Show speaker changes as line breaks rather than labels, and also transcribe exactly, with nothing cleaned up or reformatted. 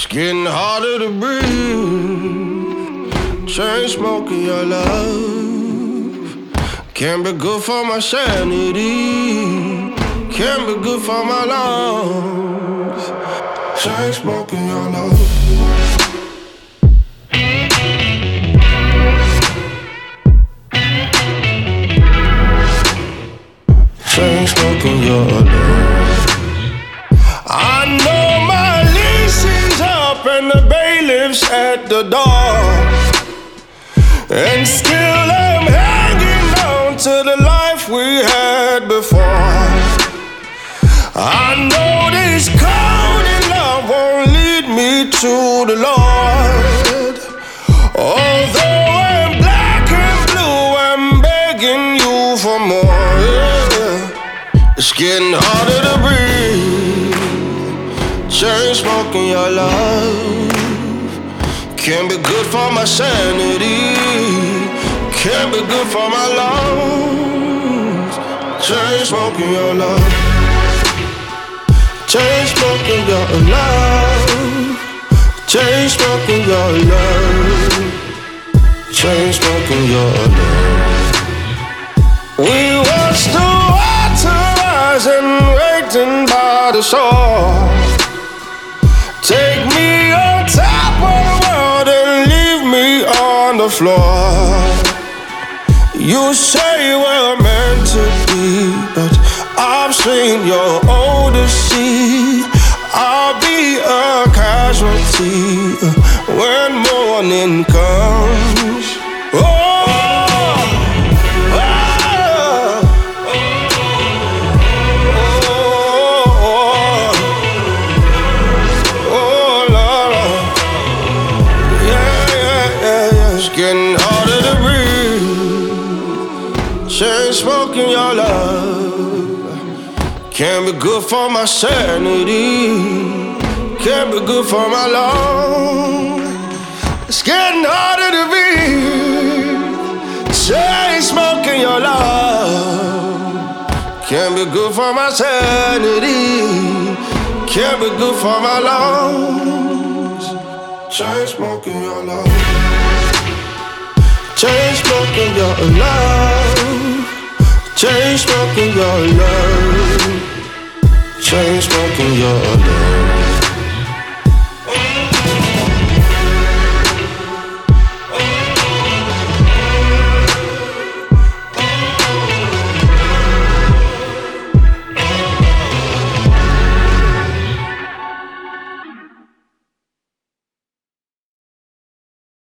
Getting harder to breathe. Chain smoking your love. Can't be good for my sanity. Can't be good for my lungs. Chain smoking your love. Chain smoking your love. I know my lease is up and the bailiff's at the door, and still I'm hanging on to the life we had before. I know this cold in love won't lead me to the Lord. Although I'm black and blue, I'm begging you for more. Yeah. It's getting harder to breathe. Chain smoking your love. Can't be good for my sanity. Can't be good for my lungs. Chain smoking your love. Chain smoking your love. Chain smoking your love. Chain smoking your love. We watched the water rise and waiting by the shore. Take me on top of the world and leave me on the floor. You say we're meant to be, but I've seen your Odyssey. I'll be a casualty when morning comes. Oh, getting harder to breathe. Chain smoking your love. Can't be good for my sanity. Can't be good for my lungs. It's getting harder to breathe. Chain smoking your love. Can't be good for my sanity. Can't be good for my lungs. Chain smoking your love. Chain smoking your love. Chain smoking your love. Chain smoking your love.